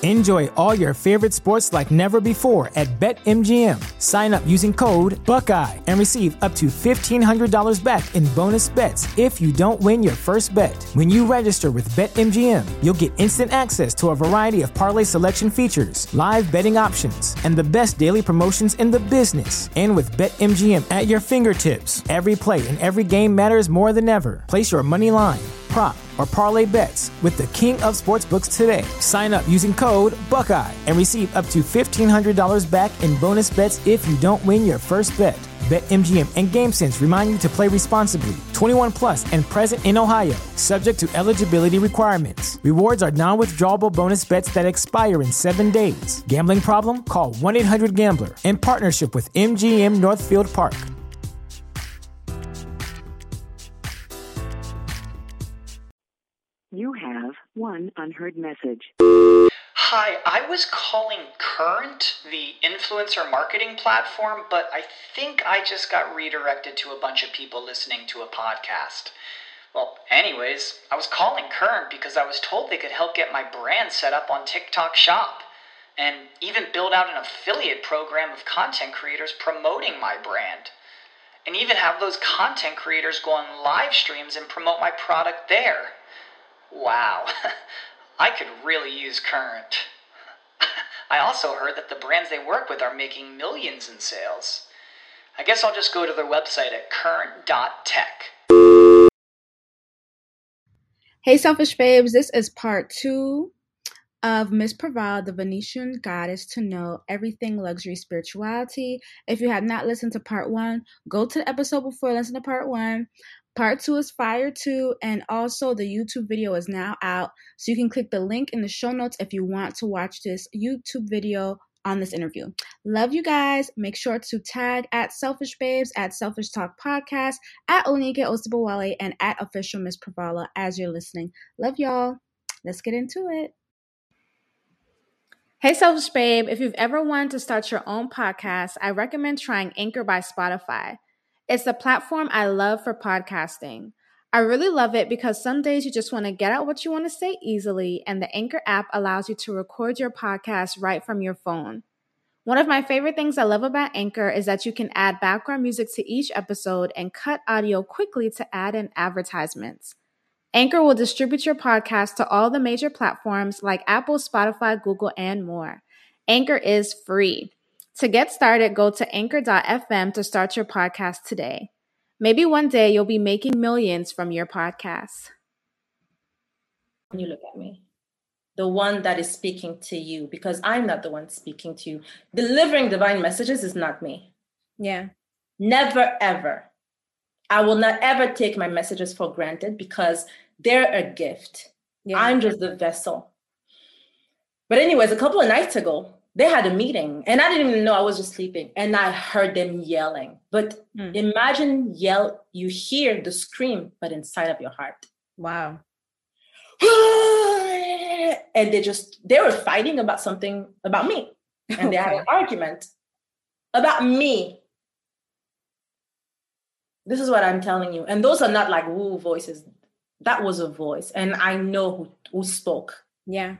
Enjoy all your favorite sports like never before at BetMGM. Sign up using code Buckeye and receive up to $1,500 back in bonus bets if you don't win your first bet. When you register with BetMGM, you'll get instant access to a variety of parlay selection features, live betting options, and the best daily promotions in the business. And with BetMGM at your fingertips, every play and every game matters more than ever. Place your money line, prop, or parlay bets with the king of sportsbooks today. Sign up using code Buckeye and receive up to $1,500 back in bonus bets if you don't win your first bet. BetMGM and GameSense remind you to play responsibly. 21 plus and present in Ohio, subject to eligibility requirements. Rewards are non-withdrawable bonus bets that expire in 7 days. Gambling problem? Call 1-800-GAMBLER. In partnership with MGM Northfield Park. You have one unheard message. Hi, I was calling Current, the influencer marketing platform, but I think I just got redirected to a bunch of people listening to a podcast. Well, anyways, I was calling Current because I was told they could help get my brand set up on TikTok Shop and even build out an affiliate program of content creators promoting my brand. And even have those content creators go on live streams and promote my product there. Wow, I could really use Current. I also heard that the brands they work with are making millions in sales. I guess I'll just go to their website at current.tech. Hey, Selfish Babes, this is part 2 of Miss Praval, the Venetian goddess to know everything luxury spirituality. If you have not listened to part 1, go to the episode before, listen to part 1. Part 2 is fire too, and also the YouTube video is now out, so you can click the link in the show notes if you want to watch this YouTube video on this interview. Love you guys. Make sure to tag at Selfish Babes, at Selfish Talk Podcast, at Olanike Osibowale, and at Official Miss Pravala as you're listening. Love y'all. Let's get into it. Hey, Selfish Babe. If you've ever wanted to start your own podcast, I recommend trying Anchor by Spotify. It's the platform I love for podcasting. I really love it because some days you just want to get out what you want to say easily, and the Anchor app allows you to record your podcast right from your phone. One of my favorite things I love about Anchor is that you can add background music to each episode and cut audio quickly to add in advertisements. Anchor will distribute your podcast to all the major platforms like Apple, Spotify, Google, and more. Anchor is free. To get started, go to anchor.fm to start your podcast today. Maybe one day you'll be making millions from your podcast. You look at me, the one that is speaking to you, because I'm not the one speaking to you. Delivering divine messages is not me. Yeah. Never, ever. I will not ever take my messages for granted because they're a gift. Yeah. I'm just the vessel. But anyways, a couple of nights ago, they had a meeting and I didn't even know, I was just sleeping and I heard them yelling. But imagine you hear the scream, but inside of your heart. Wow. And they were fighting about something about me. And they had an argument about me. This is what I'm telling you. And those are not like woo voices. That was a voice. And I know who spoke. Yeah.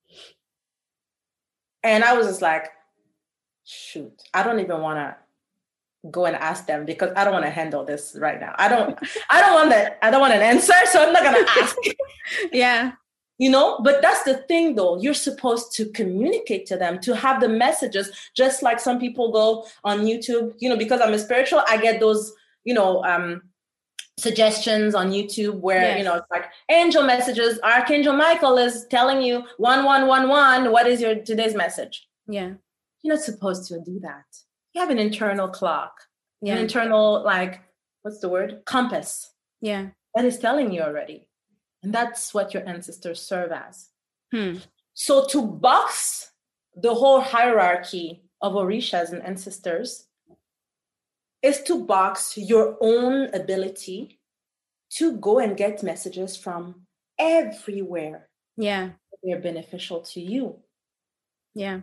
And I was just like, shoot, I don't even want to go and ask them because I don't want to handle this right now. I don't want an answer, so I'm not going to ask. Yeah. You know, but that's the thing though. You're supposed to communicate to them, to have the messages, just like some people go on YouTube, you know, because I'm a spiritual, I get those, you know, suggestions on YouTube where, you know, it's like angel messages. Archangel Michael is telling you 1111. What is your today's message? Yeah. You're not supposed to do that. You have an internal clock, an internal, like, what's the word? Compass. Yeah. That is telling you already. And that's what your ancestors serve as. So to box the whole hierarchy of Orishas and ancestors is to box your own ability to go and get messages from everywhere. Yeah. They're beneficial to you. Yeah.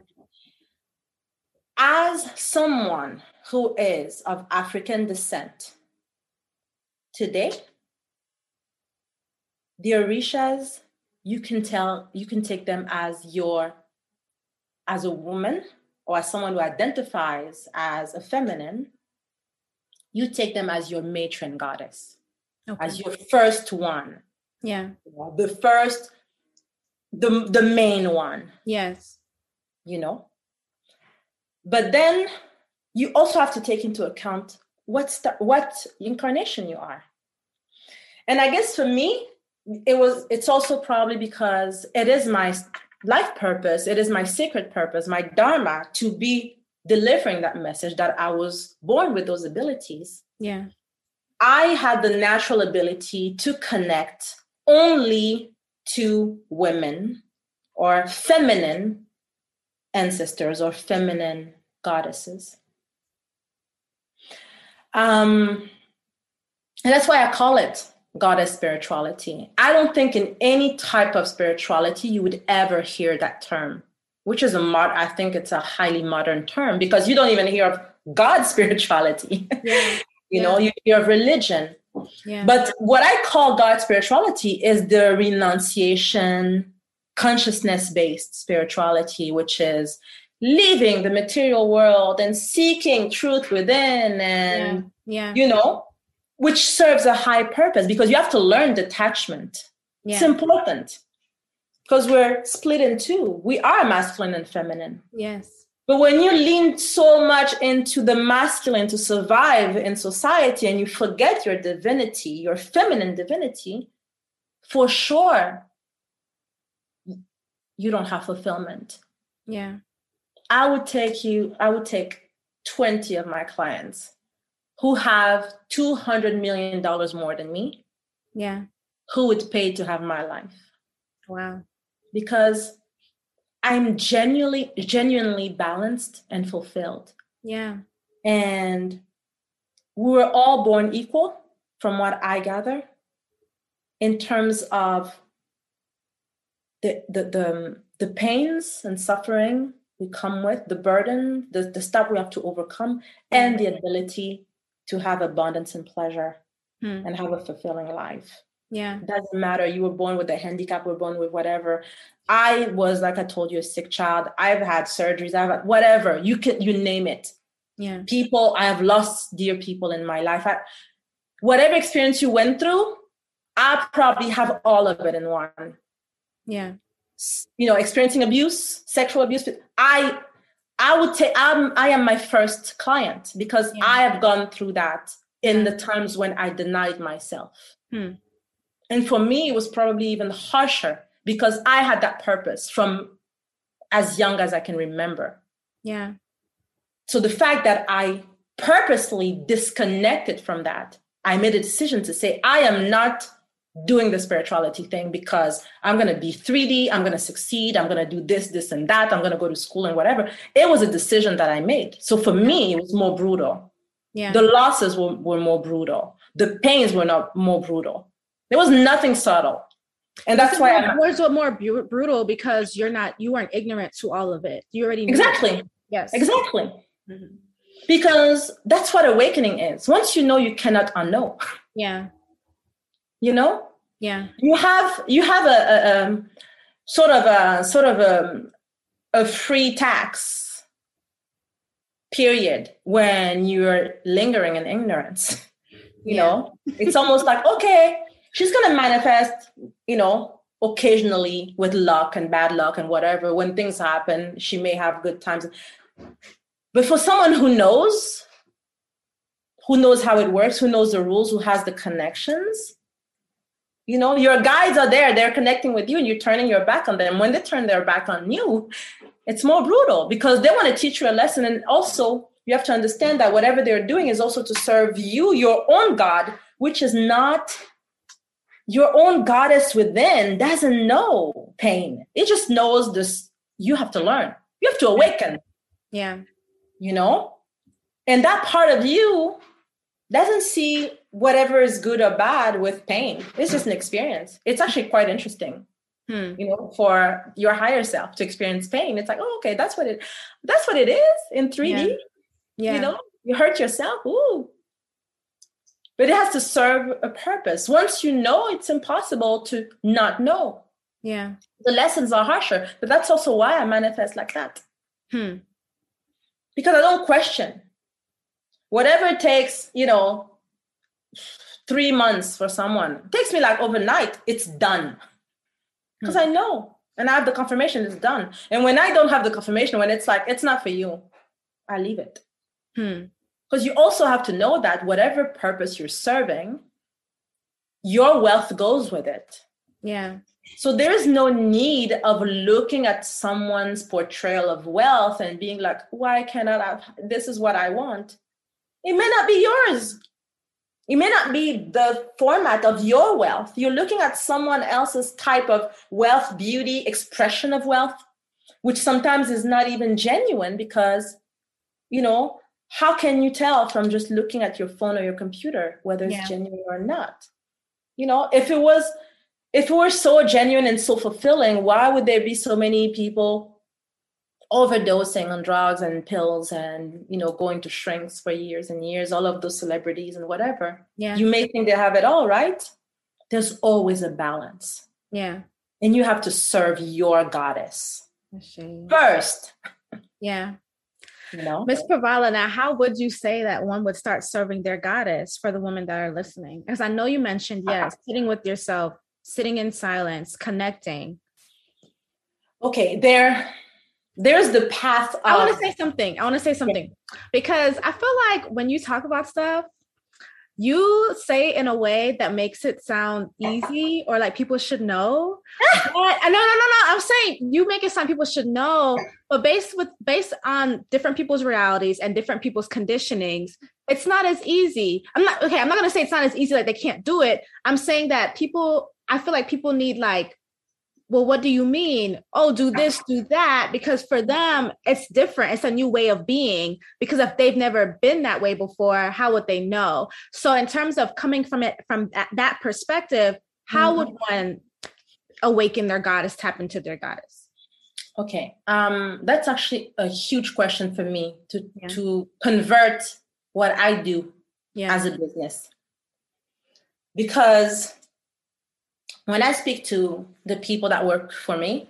As someone who is of African descent, today, the Orishas, you can take them as your as a woman or as someone who identifies as a feminine, you take them as your matron goddess, as your first one. Yeah. The first, the main one. Yes. You know? But then you also have to take into account what incarnation you are. And I guess for me, it's also probably because it is my life purpose, it is my sacred purpose, my dharma, to be delivering that message that I was born with those abilities. Yeah. I had the natural ability to connect only to women or feminine ancestors or feminine goddesses. And that's why I call it goddess spirituality. I don't think in any type of spirituality you would ever hear that term, which is I think it's a highly modern term, because you don't even hear of God spirituality. Yeah. You know, you hear of religion. Yeah. But what I call God spirituality is the renunciation, consciousness-based spirituality, which is leaving the material world and seeking truth within, and you know, which serves a high purpose, because you have to learn detachment. It's important because we're split in two. We are masculine and feminine. Yes. But when you lean so much into the masculine to survive in society and you forget your divinity, your feminine divinity, for sure, you don't have fulfillment. Yeah. I would take 20 of my clients who have $200 million more than me. Yeah. Who would pay to have my life. Wow. Because I'm genuinely balanced and fulfilled. Yeah. And we were all born equal, from what I gather, in terms of the pains and suffering we come with, the burden, the stuff we have to overcome, and the ability to have abundance and pleasure and have a fulfilling life. Yeah. It doesn't matter. You were born with a handicap, we're born with whatever. I was, like I told you, a sick child. I've had surgeries, I've had whatever. You name it. Yeah. I have lost dear people in my life. Whatever experience you went through, I probably have all of it in one. Yeah. You know, experiencing abuse, sexual abuse. I am my first client because I have gone through that in the times when I denied myself. And for me, it was probably even harsher because I had that purpose from as young as I can remember. Yeah. So the fact that I purposely disconnected from that, I made a decision to say, I am not doing the spirituality thing because I'm going to be 3D, I'm going to succeed, I'm going to do this, this, and that, I'm going to go to school and whatever. It was a decision that I made. So for me, it was more brutal. Yeah. The losses were more brutal. The pains were not more brutal. There was nothing subtle. And that's why words were more brutal because you weren't ignorant to all of it. You already knew. Exactly. Yes. Exactly. Mm-hmm. Because that's what awakening is. Once you know, you cannot unknow. Yeah. You know? Yeah. You have a sort of a free tax period when you're lingering in ignorance. You know? It's almost like, okay, she's going to manifest, you know, occasionally with luck and bad luck and whatever. When things happen, she may have good times. But for someone who knows how it works, who knows the rules, who has the connections, you know, your guides are there, they're connecting with you and you're turning your back on them. When they turn their back on you, it's more brutal because they want to teach you a lesson. And also you have to understand that whatever they're doing is also to serve you, your own God, which is not your own goddess within, doesn't know pain. It just knows this. You have to learn. You have to awaken. Yeah. You know? And that part of you doesn't see whatever is good or bad with pain. It's just an experience. It's actually quite interesting, you know, for your higher self to experience pain. It's like, oh, okay, that's what it is in 3D. Yeah. You know, you hurt yourself. Ooh. But it has to serve a purpose. Once you know, it's impossible to not know. Yeah. The lessons are harsher, but that's also why I manifest like that. Because I don't question. Whatever it takes, 3 months for someone, it takes me like overnight, it's done. Because I know, and I have the confirmation it's done. And when I don't have the confirmation, when it's like, it's not for you, I leave it. Because you also have to know that whatever purpose you're serving, your wealth goes with it. Yeah. So there is no need of looking at someone's portrayal of wealth and being like, why cannot I? This is what I want. It may not be yours. It may not be the format of your wealth. You're looking at someone else's type of wealth, beauty, expression of wealth, which sometimes is not even genuine because, how can you tell from just looking at your phone or your computer whether it's genuine or not? If it were so genuine and so fulfilling, why would there be so many people overdosing on drugs and pills and, going to shrinks for years and years, all of those celebrities and whatever? Yeah. You may think they have it all, right? There's always a balance. Yeah. And you have to serve your goddess first. Yeah. Ms. Pravala, now how would you say that one would start serving their goddess for the women that are listening? Because I know you mentioned, sitting with yourself, sitting in silence, connecting. Okay, there's the path of... I want to say something because I feel like when you talk about stuff, you say in a way that makes it sound easy or like people should know. No. I'm saying you make it sound people should know, but based on different people's realities and different people's conditionings, it's not as easy. I'm not going to say it's not as easy, like they can't do it. I'm saying that I feel like people need like, well, what do you mean? Oh, do this, do that. Because for them, it's different. It's a new way of being. Because if they've never been that way before, how would they know? So in terms of coming from that perspective, how would one awaken their goddess, tap into their goddess? Okay. That's actually a huge question for me to convert what I do as a business. Because when I speak to the people that work for me,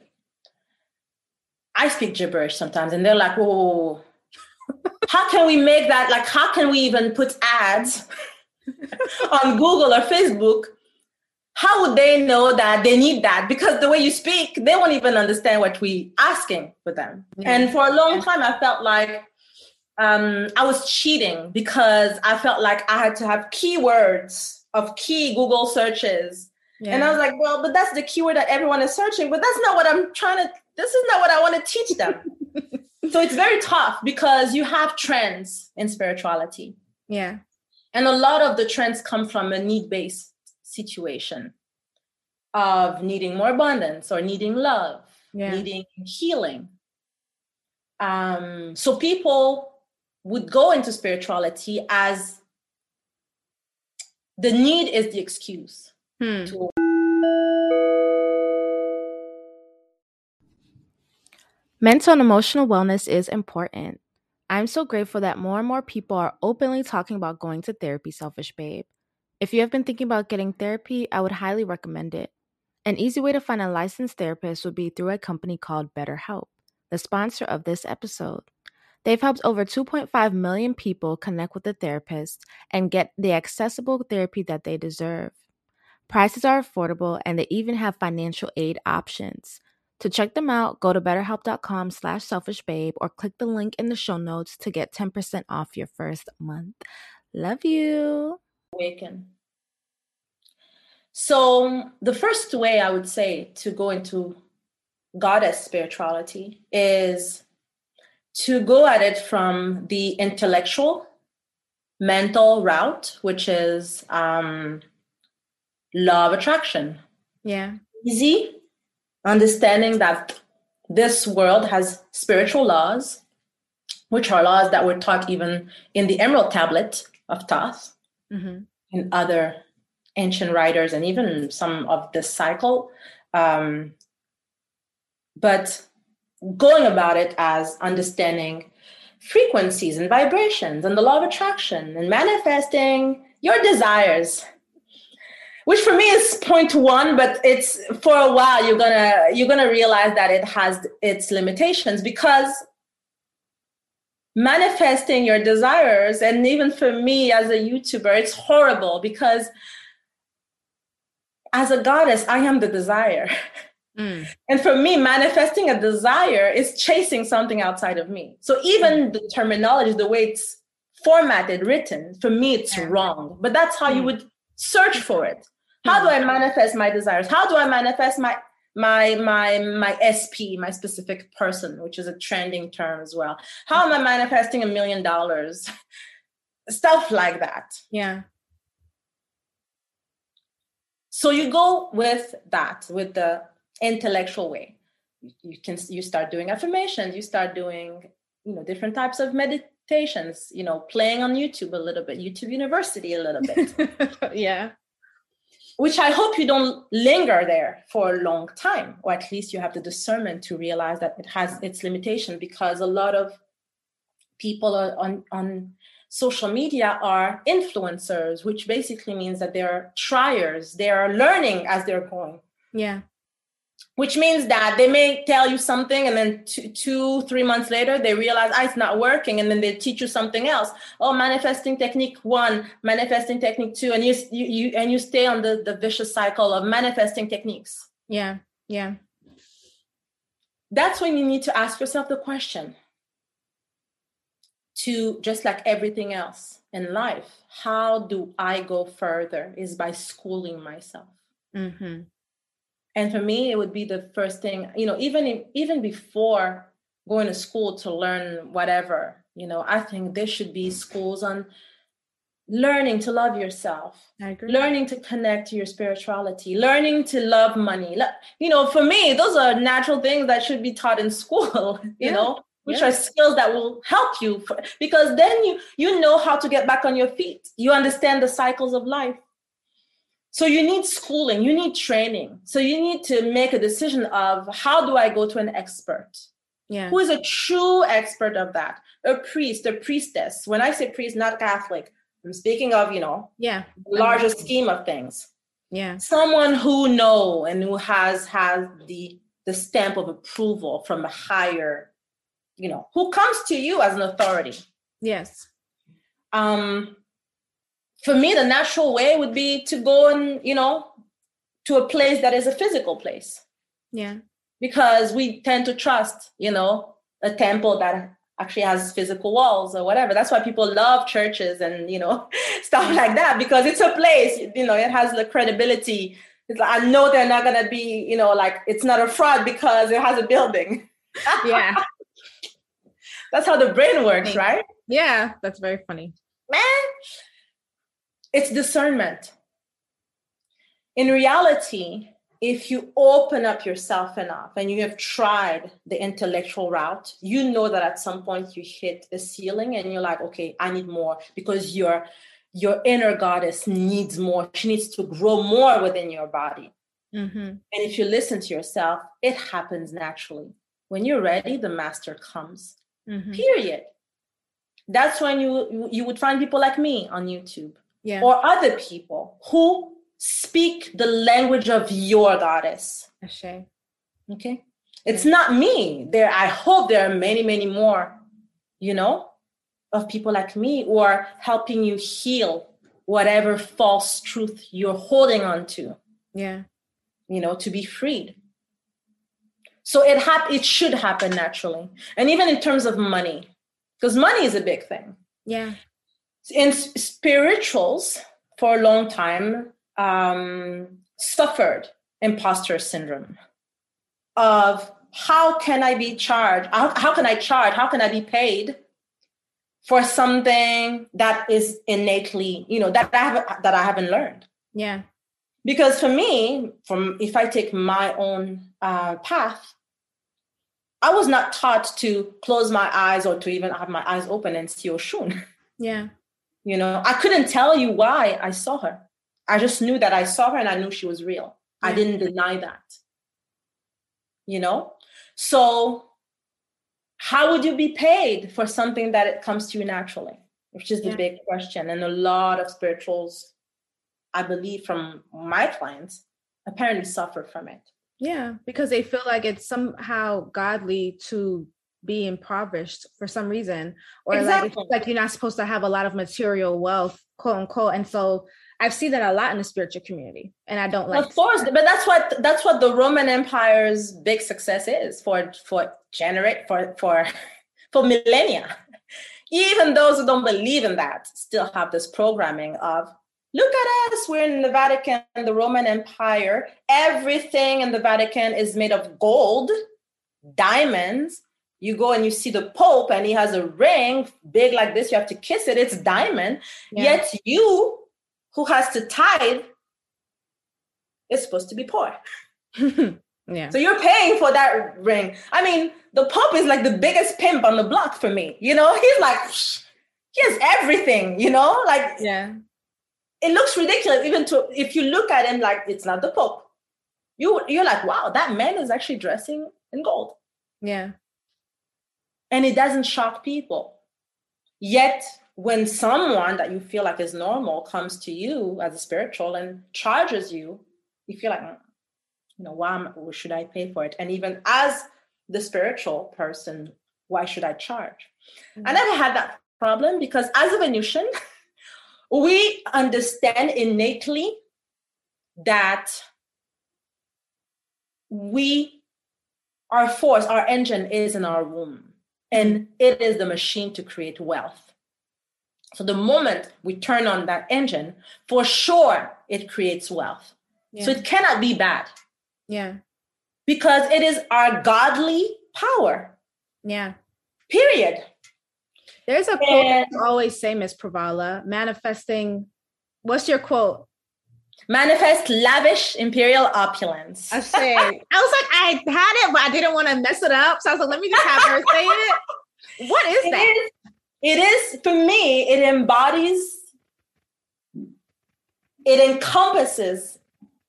I speak gibberish sometimes, and they're like, whoa, how can we make that? Like, how can we even put ads on Google or Facebook? How would they know that they need that? Because the way you speak, they won't even understand what we're asking for them. Yeah. And for a long time, I felt like I was cheating because I felt like I had to have keywords of key Google searches. Yeah. And I was like, well, but that's the keyword that everyone is searching, but that's not what this is not what I want to teach them. So it's very tough because you have trends in spirituality. Yeah. And a lot of the trends come from a need-based situation of needing more abundance or needing love, needing healing. So people would go into spirituality as the need is the excuse. Mental and emotional wellness is important. I'm so grateful that more and more people are openly talking about going to therapy, Selfish Babe. If you have been thinking about getting therapy, I would highly recommend it. An easy way to find a licensed therapist would be through a company called BetterHelp, the sponsor of this episode. They've helped over 2.5 million people connect with a therapist and get the accessible therapy that they deserve. Prices are affordable, and they even have financial aid options. To check them out, go to betterhelp.com/selfishbabe or click the link in the show notes to get 10% off your first month. Love you. Awaken. So the first way I would say to go into goddess spirituality is to go at it from the intellectual, mental route, which is law of attraction. Yeah. Easy. Understanding that this world has spiritual laws, which are laws that were taught even in the Emerald Tablet of Thoth and other ancient writers, and even some of the cycle. But going about it as understanding frequencies and vibrations and the law of attraction and manifesting your desires, which for me is point one, but it's for a while you're gonna realize that it has its limitations, because manifesting your desires. And even for me as a YouTuber, it's horrible because as a goddess, I am the desire. And for me, manifesting a desire is chasing something outside of me. So even the terminology, the way it's formatted, written, for me, it's wrong. But that's how you would search for it. How do I manifest my desires? How do I manifest my SP, my specific person, which is a trending term as well? How am I manifesting $1 million? Stuff like that. Yeah. So you go with that, with the intellectual way. You start doing affirmations, you start doing, different types of meditations, playing on YouTube a little bit, YouTube University a little bit. Yeah. Which I hope you don't linger there for a long time, or at least you have the discernment to realize that it has its limitation, because a lot of people on social media are influencers, which basically means that they're triers. They are learning as they're going. Yeah. Which means that they may tell you something, and then 2-3 months later, they realize, it's not working. And then they teach you something else. Oh, manifesting technique 1, manifesting technique 2. And you stay on the vicious cycle of manifesting techniques. Yeah. Yeah. That's when you need to ask yourself the question, to just like everything else in life, how do I go further? Is by schooling myself. Mm-hmm. And for me, it would be the first thing, even before going to school to learn whatever, I think there should be schools on learning to love yourself, I agree. Learning to connect to your spirituality, learning to love money. For me, those are natural things that should be taught in school, which are skills that will help you, because then you know how to get back on your feet. You understand the cycles of life. So you need schooling, you need training. So you need to make a decision of, how do I go to an expert? Yeah. Who is a true expert of that? A priest, a priestess. When I say priest, not Catholic, I'm speaking of, the larger scheme of things. Yeah. Someone who knows and who has the stamp of approval from a higher, who comes to you as an authority. Yes. For me, the natural way would be to go and, to a place that is a physical place. Yeah. Because we tend to trust, a temple that actually has physical walls or whatever. That's why people love churches and, stuff like that, because it's a place, it has the credibility. It's like, I know they're not going to be, it's not a fraud because it has a building. Yeah. That's how the brain works, right? Yeah. That's very funny. Man. It's discernment. In reality, if you open up yourself enough and you have tried the intellectual route, you know that at some point you hit a ceiling and you're like, okay, I need more, because your inner goddess needs more. She needs to grow more within your body. Mm-hmm. And if you listen to yourself, it happens naturally. When you're ready, the master comes. Mm-hmm. Period. That's when you would find people like me on YouTube. Yeah. Or other people who speak the language of your goddess. Ashe. Okay. It's not me. I hope there are many, many more, of people like me who are helping you heal whatever false truth you're holding on to. Yeah. To be freed. So it should happen naturally. And even in terms of money, because money is a big thing. Yeah. In spirituals, for a long time, suffered imposter syndrome of, how can I be charged? How can I charge? How can I be paid for something that is innately, that I haven't learned? Yeah. Because for me, if I take my own path, I was not taught to close my eyes or to even have my eyes open and see Oshun. Yeah. I couldn't tell you why I saw her. I just knew that I saw her and I knew she was real. Yeah. I didn't deny that. So how would you be paid for something that it comes to you naturally? Which is the big question. And a lot of spirituals, I believe from my clients, apparently suffer from it. Yeah, because they feel like it's somehow godly to be impoverished for some reason, or Exactly. like it's like you're not supposed to have a lot of material wealth, quote unquote. And so I've seen that a lot in the spiritual community, and I don't like. Of course, but that's what the Roman Empire's big success is for millennia. Even those who don't believe in that still have this programming of, look at us, we're in the Vatican, the Roman Empire. Everything in the Vatican is made of gold, diamonds. You go and you see the Pope and he has a ring big like this. You have to kiss it. It's diamond. Yeah. Yet you, who has to tithe, is supposed to be poor. Yeah. So you're paying for that ring. I mean, the Pope is like the biggest pimp on the block for me. You know, he's like, he has everything, you know, like, yeah. It looks ridiculous. Even if you look at him, like, it's not the Pope. You're like, wow, that man is actually dressing in gold. Yeah. And it doesn't shock people. Yet when someone that you feel like is normal comes to you as a spiritual and charges you, you feel like, you know, why should I pay for it? And even as the spiritual person, why should I charge? Mm-hmm. I never had that problem because as a Venusian, we understand innately that our engine is in our womb, and it is the machine to create wealth. So the moment we turn on that engine, for sure, it creates wealth. Yeah. So it cannot be bad. Yeah. Because it is our godly power. Yeah. Period. There's a quote that you always say, Miss Pravala, manifesting. What's your quote? Manifest lavish imperial opulence. I was like, I had it, but I didn't want to mess it up. So I was like, let me just have her say it. What is that? It is, for me, it encompasses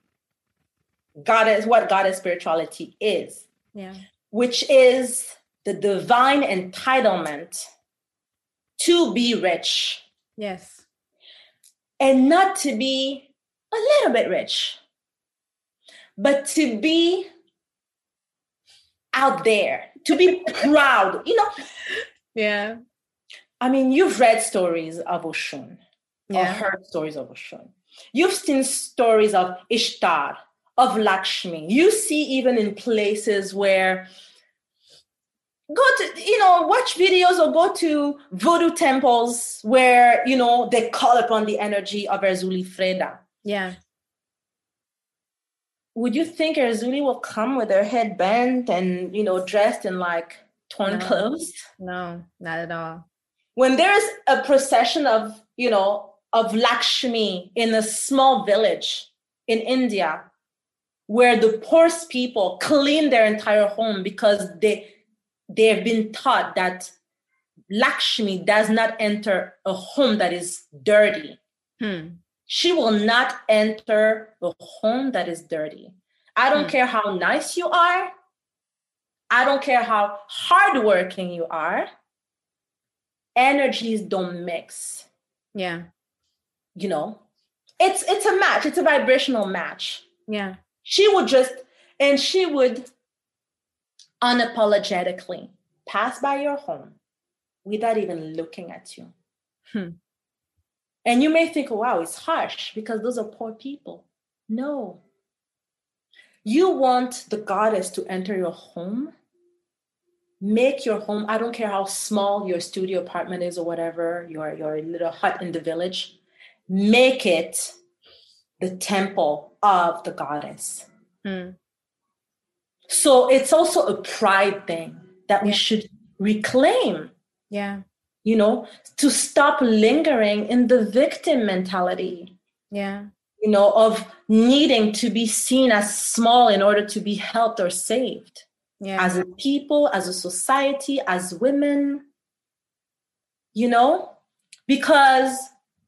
what goddess spirituality is. Yeah. Which is the divine entitlement to be rich. Yes. And not to be a little bit rich, but to be out there, to be proud, you know? Yeah. I mean, you've read stories of Oshun, or heard stories of Oshun. You've seen stories of Ishtar, of Lakshmi. You see even in places where go to, you know, watch videos or go to voodoo temples where, you know, they call upon the energy of Erzuli Freda. Yeah. Would you think Erzuli will come with her head bent and, you know, dressed in like torn clothes? No, not at all. When there's a procession of, you know, of Lakshmi in a small village in India, where the poorest people clean their entire home because they've been taught that Lakshmi does not enter a home that is dirty. She will not enter a home that is dirty. I don't care how nice you are. I don't care how hardworking you are. Energies don't mix. Yeah. You know, it's a match. It's a vibrational match. Yeah. She would unapologetically pass by your home without even looking at you. And you may think, wow, it's harsh because those are poor people. No. You want the goddess to enter your home. Make your home, I don't care how small your studio apartment is or whatever, your little hut in the village, make it the temple of the goddess. So it's also a pride thing that we should reclaim. Yeah. You know, to stop lingering in the victim mentality. Yeah. You know, of needing to be seen as small in order to be helped or saved. Yeah. As a people, as a society, as women. You know, because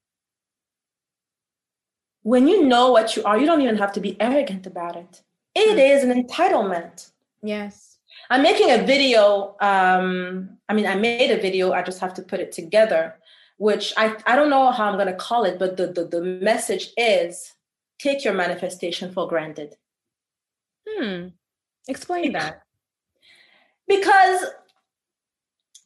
when you know what you are, you don't even have to be arrogant about it. It is an entitlement. Yes. I'm making a video. I made a video. I just have to put it together, which I don't know how I'm going to call it, but the message is take your manifestation for granted. Explain that. Because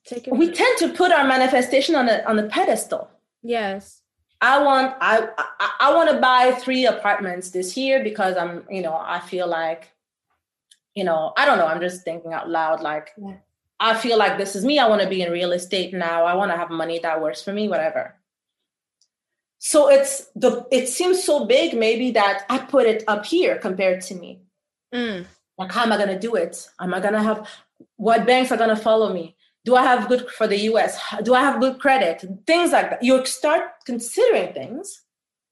we tend to put our manifestation on a pedestal. Yes. I want to buy 3 apartments this year because I feel like, I don't know, I'm just thinking out loud, like, I feel like this is me. I want to be in real estate now. I want to have money that works for me, whatever. So it seems so big maybe that I put it up here compared to me. Like, how am I going to do it? Am I going to have, what banks are going to follow me? Do I have good for the US? Do I have good credit? Things like that. You start considering things.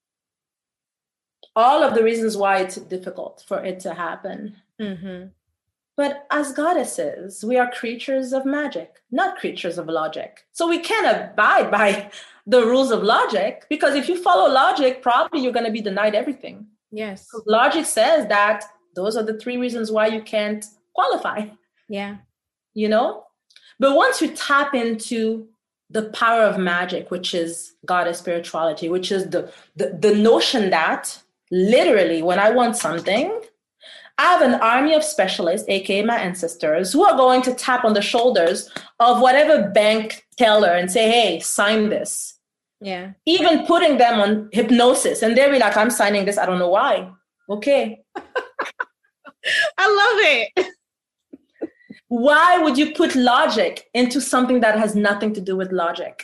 All of the reasons why it's difficult for it to happen. Mm-hmm. But as goddesses, we are creatures of magic, not creatures of logic. So we can't abide by the rules of logic, because if you follow logic, probably you're going to be denied everything. Yes. Logic says that those are the 3 reasons why you can't qualify. Yeah. But once you tap into the power of magic, which is goddess spirituality, which is the notion that literally when I want something, I have an army of specialists, aka my ancestors, who are going to tap on the shoulders of whatever bank teller and say, hey, sign this. Yeah. Even putting them on hypnosis, and they'll be like, I'm signing this. I don't know why. Okay. I love it. Why would you put logic into something that has nothing to do with logic?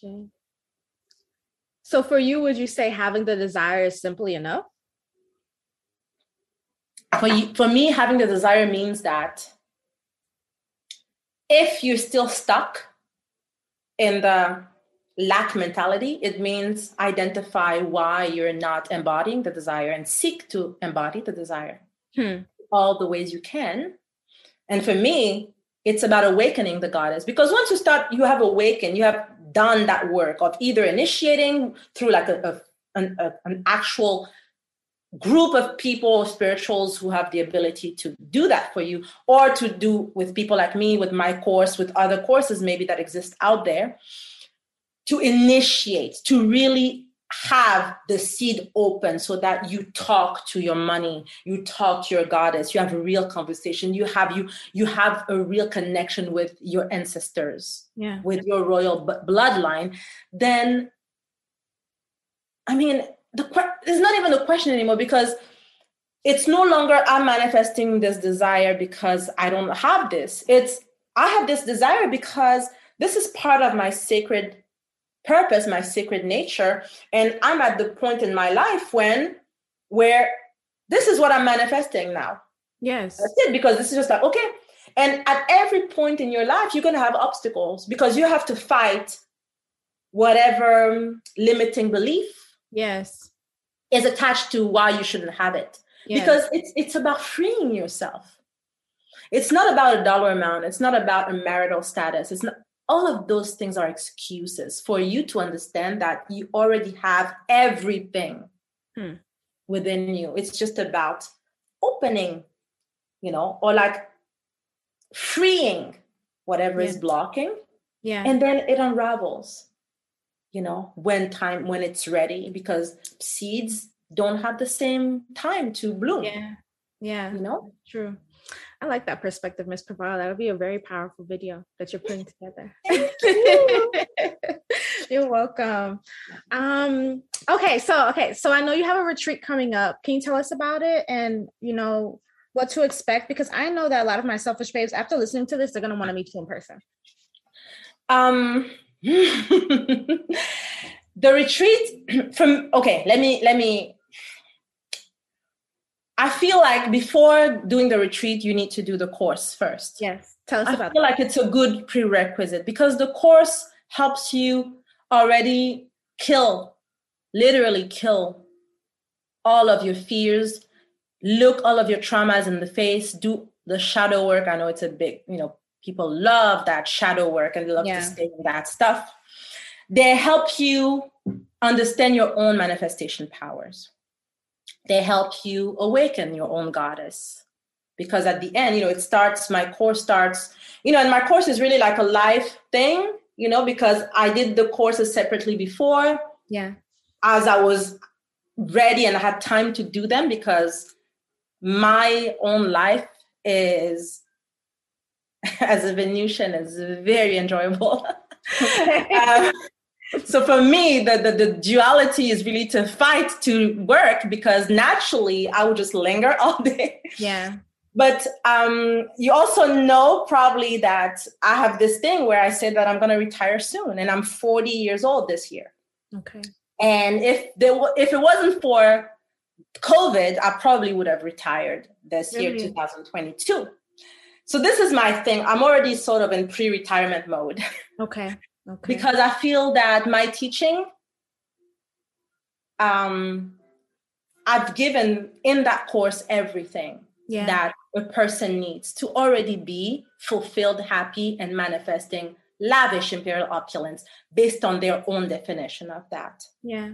So for you, would you say having the desire is simply enough? For me, having the desire means that if you're still stuck in the lack mentality, it means identify why you're not embodying the desire and seek to embody the desire all the ways you can. And for me, it's about awakening the goddess, because once you have awakened, you have done that work of either initiating through like an actual group of people, spirituals who have the ability to do that for you, or to do with people like me, with my course, with other courses maybe that exist out there, to initiate, to really have the seed open so that you talk to your money, you talk to your goddess, you have a real conversation, you have a real connection with your ancestors, with your royal bloodline. Then, I mean, it's not even a question anymore, because it's no longer I'm manifesting this desire because I don't have this. It's I have this desire because this is part of my sacred purpose, my sacred nature, and I'm at the point in my life where this is what I'm manifesting now. Yes, that's it. Because this is just like, okay. And at every point in your life, you're going to have obstacles, because you have to fight whatever limiting belief is attached to why you shouldn't have it. Because it's about freeing yourself. It's not about a dollar amount. It's not about a marital status. It's not. All of those things are excuses for you to understand that you already have everything within you. It's just about opening, or like freeing whatever is blocking. Yeah. And then it unravels, when it's ready, because seeds don't have the same time to bloom. Yeah. True. I like that perspective, Ms. Pravara. That would be a very powerful video that you're putting together. Thank you. You're welcome. Okay, so I know you have a retreat coming up. Can you tell us about it and, what to expect? Because I know that a lot of my selfish babes, after listening to this, they're going to want to meet you in person. The retreat let me I feel like before doing the retreat, you need to do the course first. Yes. Tell us about that. I feel like it's a good prerequisite, because the course helps you already literally kill all of your fears, look all of your traumas in the face, do the shadow work. I know it's a big, people love that shadow work and they love to stay in that stuff. They help you understand your own manifestation powers. They help you awaken your own goddess, because at the end, my course starts, and my course is really like a life thing, because I did the courses separately before. Yeah. As I was ready and I had time to do them, because my own life is as a Venusian is very enjoyable. So for me, the duality is really to fight to work, because naturally I would just linger all day. Yeah. But you also know probably that I have this thing where I say that I'm going to retire soon, and I'm 40 years old this year. Okay. And if it wasn't for COVID, I probably would have retired this year, 2022. So this is my thing. I'm already sort of in pre-retirement mode. Okay. Because I feel that my teaching, I've given in that course everything that a person needs to already be fulfilled, happy, and manifesting lavish imperial opulence based on their own definition of that. Yeah.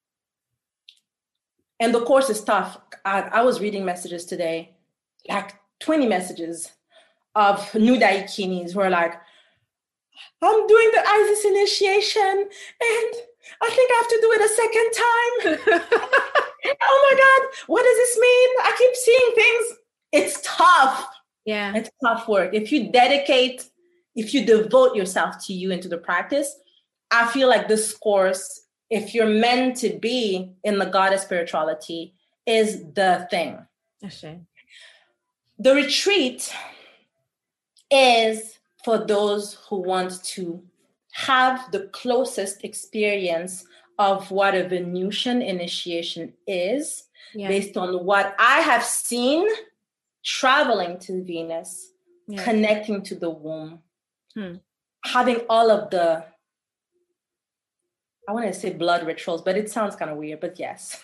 And the course is tough. I was reading messages today, like 20 messages of new daikinis who are like, I'm doing the Isis initiation and I think I have to do it a second time. Oh my God, what does this mean? I keep seeing things. It's tough. Yeah. It's tough work. If you devote yourself to you into the practice, I feel like this course, if you're meant to be in the goddess spirituality, is the thing. Okay. The retreat is for those who want to have the closest experience of what a Venusian initiation is, based on what I have seen traveling to Venus, connecting to the womb, having all of the, I want to say blood rituals, but it sounds kind of weird, but yes.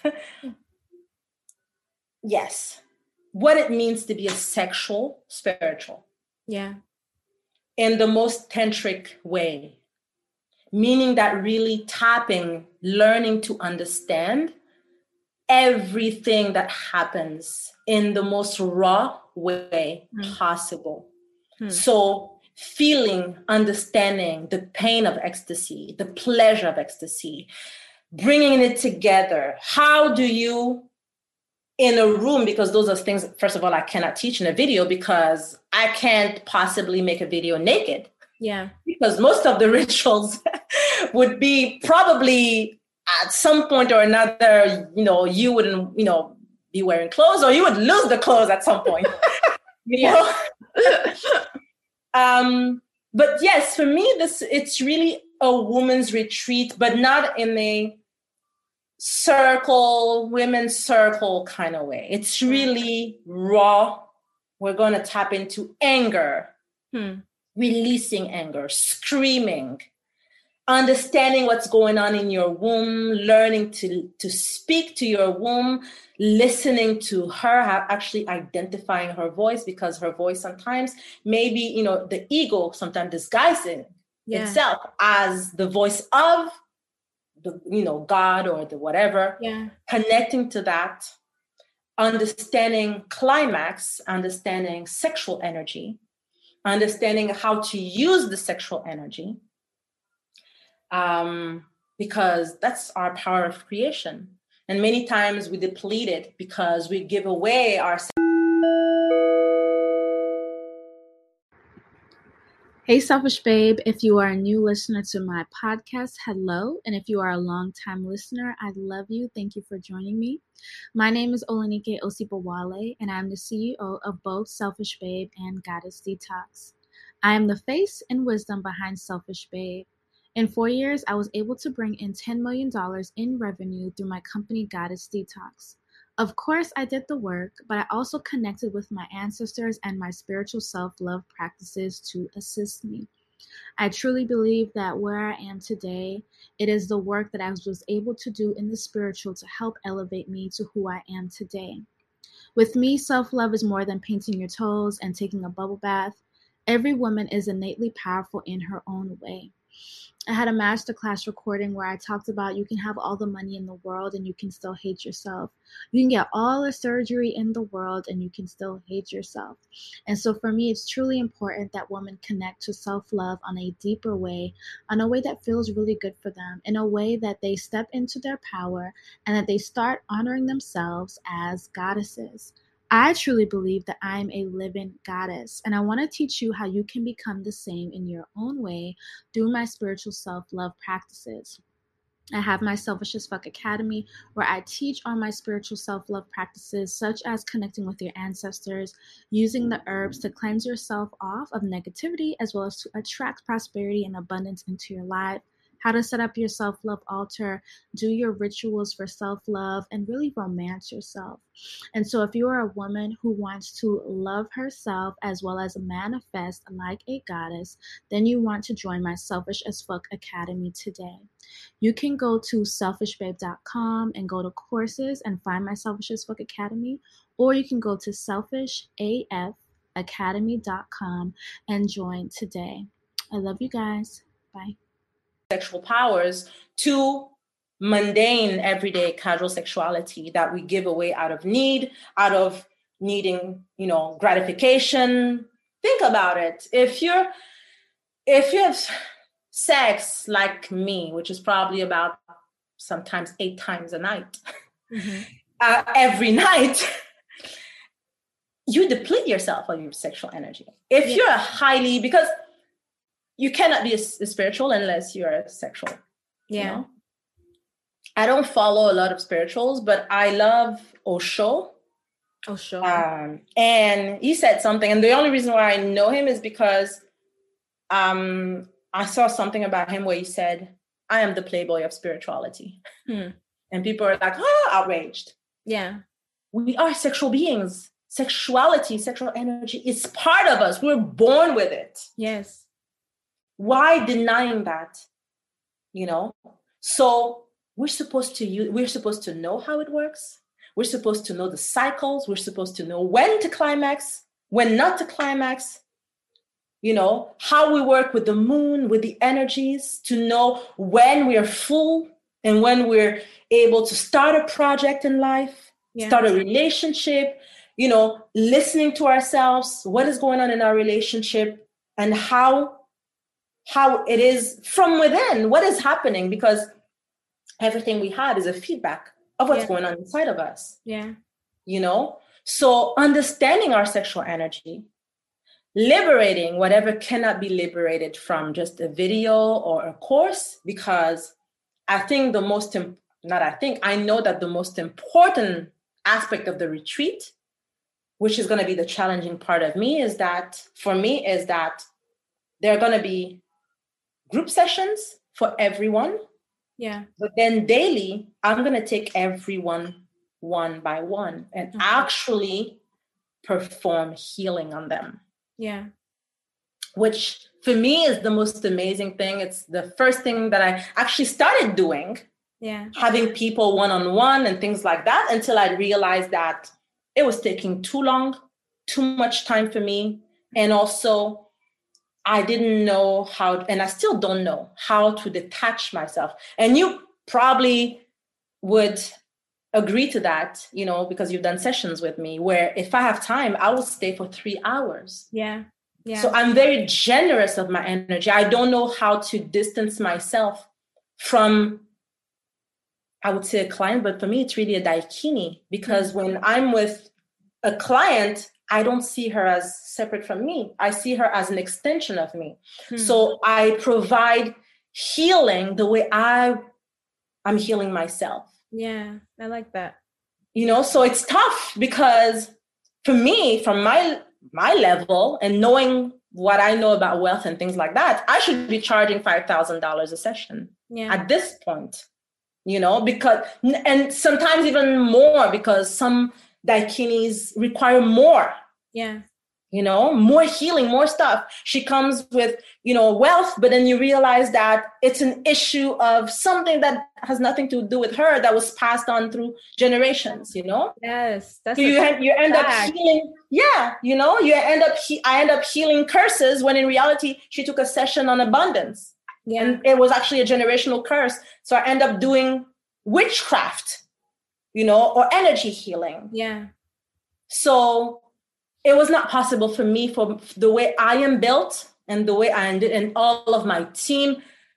Yes. What it means to be a sexual spiritual. Yeah. In the most tantric way, meaning that really tapping, learning to understand everything that happens in the most raw way possible. So feeling, understanding the pain of ecstasy, the pleasure of ecstasy, bringing it together. How do you, in a room, because those are things, first of all, I cannot teach in a video because I can't possibly make a video naked. Yeah. Because most of the rituals would be probably at some point or another, you wouldn't, be wearing clothes, or you would lose the clothes at some point. you know? But yes, for me, it's really a woman's retreat, but not in a women's circle kind of way. It's really raw. We're going to tap into anger, releasing anger, screaming, understanding what's going on in your womb, learning to speak to your womb, listening to her, actually identifying her voice, because her voice sometimes maybe, the ego sometimes disguising itself as the voice of the God or the whatever. Connecting to that, understanding climax, understanding sexual energy, understanding how to use the sexual energy, because that's our power of creation. And many times we deplete it because we give away our. Hey, Selfish Babe. If you are a new listener to my podcast, hello. And if you are a long-time listener, I love you. Thank you for joining me. My name is Olanike Osipowale, and I'm the CEO of both Selfish Babe and Goddess Detox. I am the face and wisdom behind Selfish Babe. In 4 years, I was able to bring in $10 million in revenue through my company, Goddess Detox. Of course, I did the work, but I also connected with my ancestors and my spiritual self-love practices to assist me. I truly believe that where I am today, it is the work that I was able to do in the spiritual to help elevate me to who I am today. With me, self-love is more than painting your toes and taking a bubble bath. Every woman is innately powerful in her own way. I had a masterclass recording where I talked about you can have all the money in the world and you can still hate yourself. You can get all the surgery in the world and you can still hate yourself. And so for me, it's truly important that women connect to self-love on a deeper way, on a way that feels really good for them, in a way that they step into their power and that they start honoring themselves as goddesses. I truly believe that I'm a living goddess, and I want to teach you how you can become the same in your own way through my spiritual self-love practices. I have my Selfish as Fuck Academy, where I teach on my spiritual self-love practices, such as connecting with your ancestors, using the herbs to cleanse yourself off of negativity, as well as to attract prosperity and abundance into your life, how to set up your self-love altar, do your rituals for self-love, and really romance yourself. And so if you are a woman who wants to love herself as well as manifest like a goddess, then you want to join my Selfish as Fuck Academy today. You can go to selfishbabe.com and go to courses and find my Selfish as Fuck Academy, or you can go to selfishafacademy.com and join today. I love you guys. Bye. Sexual powers to mundane, everyday, casual sexuality that we give away out of need, out of needing, gratification. Think about it. If you have sex like me, which is probably about sometimes 8 times a night, every night, you deplete yourself of your sexual energy. If you're because you cannot be a spiritual unless you're a sexual. Yeah. I don't follow a lot of spirituals, but I love Osho. And he said something, and the only reason why I know him is because I saw something about him where he said, I am the playboy of spirituality. And people are like, outraged. Yeah. We are sexual beings. Sexuality, sexual energy is part of us. We're born with it. Yes. Why denying that? So we're supposed to know how it works. We're supposed to know the cycles. We're supposed to know when to climax, when not to climax. How we work with the moon, with the energies, to know when we are full and when we're able to start a project in life, start a relationship, listening to ourselves, what is going on in our relationship, and how it is from within, what is happening, because everything we have is a feedback of what's going on inside of us. Yeah. So understanding our sexual energy, liberating whatever cannot be liberated from just a video or a course, because I know that the most important aspect of the retreat, which is going to be the challenging part of me, is that there are going to be group sessions for everyone. Yeah. But then daily, I'm going to take everyone one by one and actually perform healing on them. Yeah. Which for me is the most amazing thing. It's the first thing that I actually started doing. Yeah. Having people one-on-one and things like that, until I realized that it was taking too long, too much time for me. And also I didn't know how, and I still don't know how to detach myself. And you probably would agree to that, because you've done sessions with me where if I have time, I will stay for 3 hours. Yeah. Yeah. So I'm very generous of my energy. I don't know how to distance myself from, I would say, a client, but for me, it's really a daikini, because when I'm with a client, I don't see her as separate from me. I see her as an extension of me. So I provide healing the way I'm healing myself. Yeah, I like that. So it's tough, because for me, from my level and knowing what I know about wealth and things like that, I should be charging $5,000 a session at this point, because, and sometimes even more, because some daikinis require more. Yeah. More healing, more stuff. She comes with, wealth, but then you realize that it's an issue of something that has nothing to do with her, that was passed on through generations, Yes. That's so you end up healing. Yeah. I end up healing curses, when in reality, she took a session on abundance. Yeah. And it was actually a generational curse. So I end up doing witchcraft, or energy healing. Yeah. So it was not possible for me, for the way I am built and the way I am, and all of my team,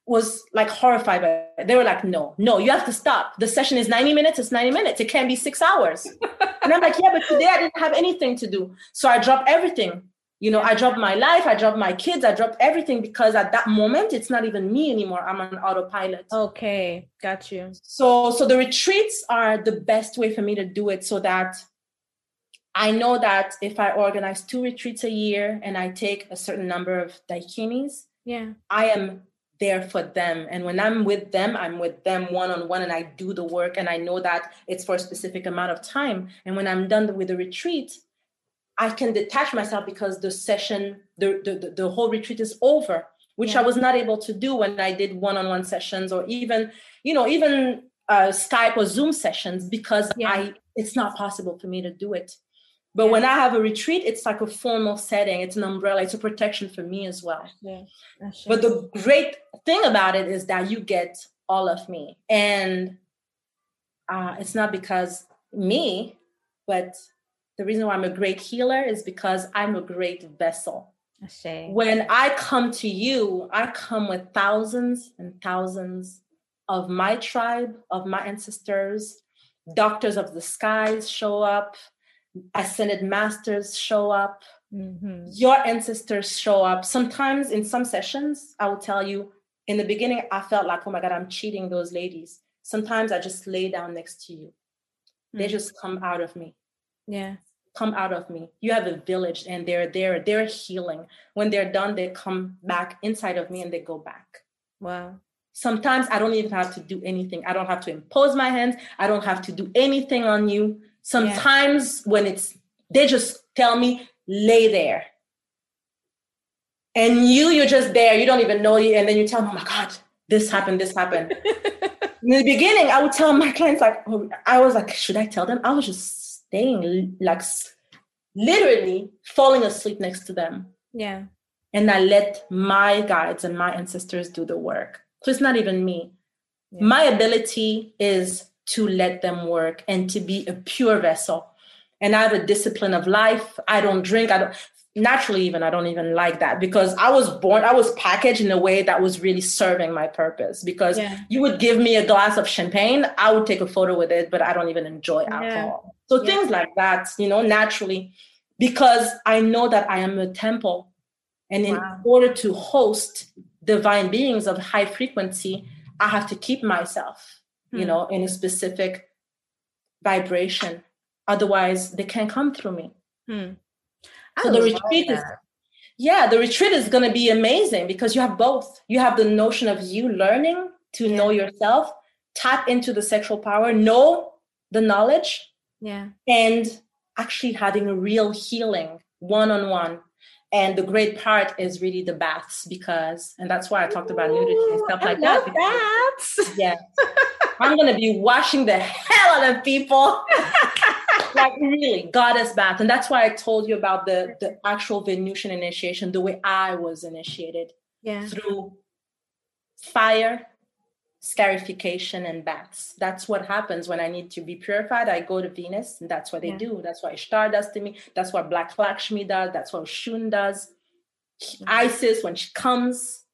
was like horrified by it. They were like, no, you have to stop. The session is 90 minutes. It's 90 minutes. It can't be 6 hours. And I'm like, yeah, but today I didn't have anything to do. So I dropped everything. You know, I dropped my life. I dropped my kids. I dropped everything because at that moment, it's not even me anymore. I'm on autopilot. Okay. Got you. So the retreats are the best way for me to do it, so that I know that if I organize 2 retreats a year and I take a certain number of daikinis, I am there for them. And when I'm with them one-on-one, and I do the work, and I know that it's for a specific amount of time. And when I'm done with the retreat, I can detach myself because the session, the whole retreat is over, which I was not able to do when I did one-on-one sessions, or even Skype or Zoom sessions, because it's not possible for me to do it. But when I have a retreat, it's like a formal setting. It's an umbrella. It's a protection for me as well. Yeah. But the great thing about it is that you get all of me. And it's not because me, but the reason why I'm a great healer is because I'm a great vessel. When I come to you, I come with thousands and thousands of my tribe, of my ancestors. Doctors of the skies show up. Ascended masters show up. Mm-hmm. Your ancestors show up. Sometimes in some sessions, I will tell you, in the beginning, I felt like, oh my God, I'm cheating those ladies. Sometimes I just lay down next to you. They just come out of me. Yeah. Come out of me. You have a village, and they're healing. When they're done, they come back inside of me and they go back. Wow. Sometimes I don't even have to do anything. I don't have to impose my hands. I don't have to do anything on you. Sometimes when they just tell me, lay there. And you're just there. You don't even know you. And then you tell them, oh my God, this happened. In the beginning, I would tell my clients, I was like, should I tell them? I was just staying, like literally falling asleep next to them. Yeah. And I let my guides and my ancestors do the work. So it's not even me. Yeah. My ability is to let them work and to be a pure vessel. And I have a discipline of life. I don't drink. I don't even like that, because I was packaged in a way that was really serving my purpose, because you would give me a glass of champagne, I would take a photo with it, but I don't even enjoy alcohol. So things like that, naturally, because I know that I am a temple. And in order to host divine beings of high frequency, I have to keep myself in a specific vibration. Otherwise, they can't come through me. So the retreat is going to be amazing, because you have both. You have the notion of you learning to know yourself, tap into the sexual power, know the knowledge, and actually having a real healing one-on-one. And the great part is really the baths, and that's why I talked about nudity and stuff like that. Baths. Yeah. I'm going to be washing the hell out of people. Like really, goddess bath. And that's why I told you about the actual Venusian initiation, the way I was initiated. Yeah. Through fire, scarification, and baths. That's what happens when I need to be purified. I go to Venus, and that's what they do. That's what Ishtar does to me. That's what Black Lakshmi does. That's what Shun does. Isis, when she comes,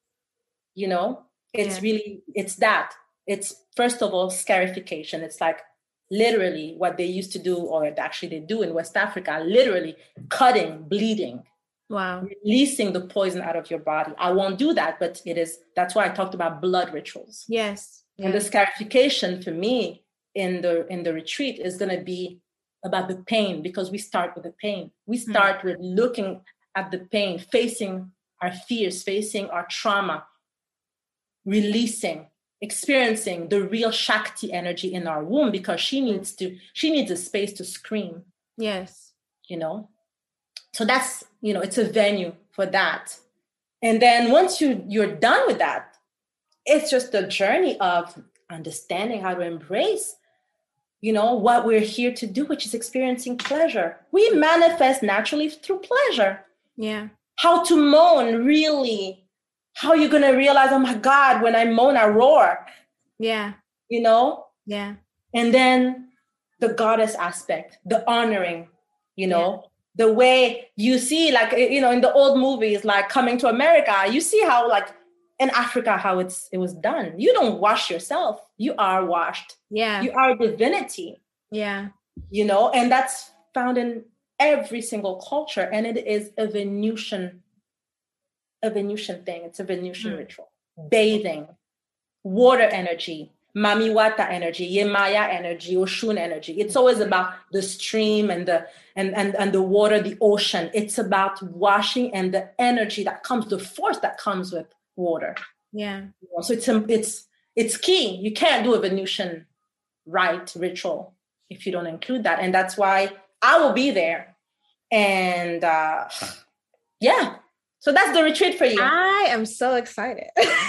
it's that. It's, first of all, scarification. It's like literally what they used to do, or actually they do in West Africa, literally cutting, bleeding. Wow. Releasing the poison out of your body. I won't do that, but that's why I talked about blood rituals. Yes. And the scarification for me in the retreat is going to be about the pain, because we start with the pain. We start with looking at the pain, facing our fears, facing our trauma, releasing, experiencing the real Shakti energy in our womb, because she needs a space to scream. Yes. So that's, it's a venue for that. And then once you're done with that, it's just a journey of understanding how to embrace, what we're here to do, which is experiencing pleasure. We manifest naturally through pleasure. Yeah. How to moan, really. How you're going to realize, oh my God, when I moan, I roar. Yeah. Yeah. And then the goddess aspect, the honoring, the way you see, like, in the old movies, like Coming to America, you see how like in Africa how it was done. You don't wash yourself. You are washed. Yeah. You are a divinity. Yeah. You know, and that's found in every single culture. And it is a Venusian thing. It's a Venusian ritual. Bathing, water energy, Mamiwata energy, Yemaya energy, Oshun energy. It's always about the stream and the water, the ocean. It's about washing and the energy that comes, the force that comes with water. Yeah. So it's key. You can't do a Venusian rite ritual if you don't include that. And that's why I will be there. And yeah. So that's the retreat for you. I am so excited.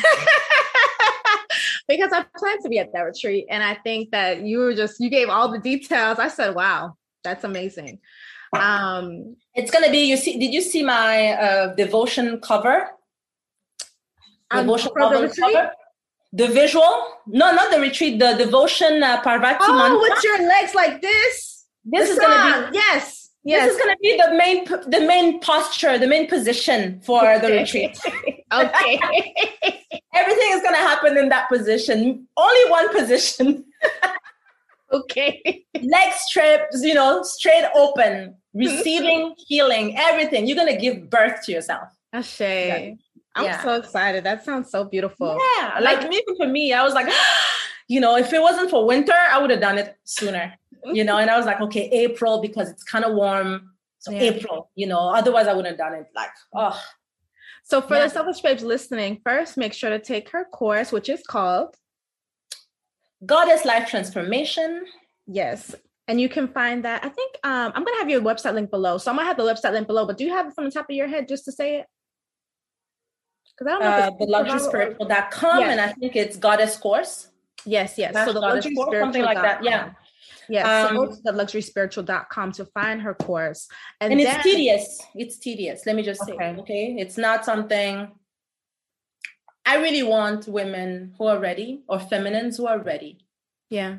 Because I plan to be at that retreat. And I think that you gave all the details. I said, wow, that's amazing. It's going to be, did you see my devotion cover? Devotion cover? The visual? No, not the retreat, the devotion Parvati mantra. With your legs like this? This is going to be, yes. This is going to be the main posture, the main position for the retreat. Okay. Everything is going to happen in that position. Only one position. Okay. Legs strips, straight open, receiving healing, everything. You're going to give birth to yourself. Ashe. Yeah. I'm so excited. That sounds so beautiful. Yeah. Like even for me, I was like, if it wasn't for winter, I would have done it sooner. And I was like, okay, April, because it's kind of warm. So April, otherwise I wouldn't have done it. Like, oh. So for the Selfish Babes listening, first make sure to take her course, which is called Goddess Life Transformation. Yes. And you can find that. I think I'm going to have your website link below. So I'm going to have the website link below, but do you have it from the top of your head just to say it? Because I don't know. TheLuxurySpiritual.com, and I think it's Goddess Course. Yes. So the Luxury Spiritual, something like that. Yeah. Yeah, so go to TheLuxurySpiritual.com to find her course. And it's tedious. It's tedious. Let me just say, okay? It's not something. I really want women who are ready, or feminines who are ready. Yeah.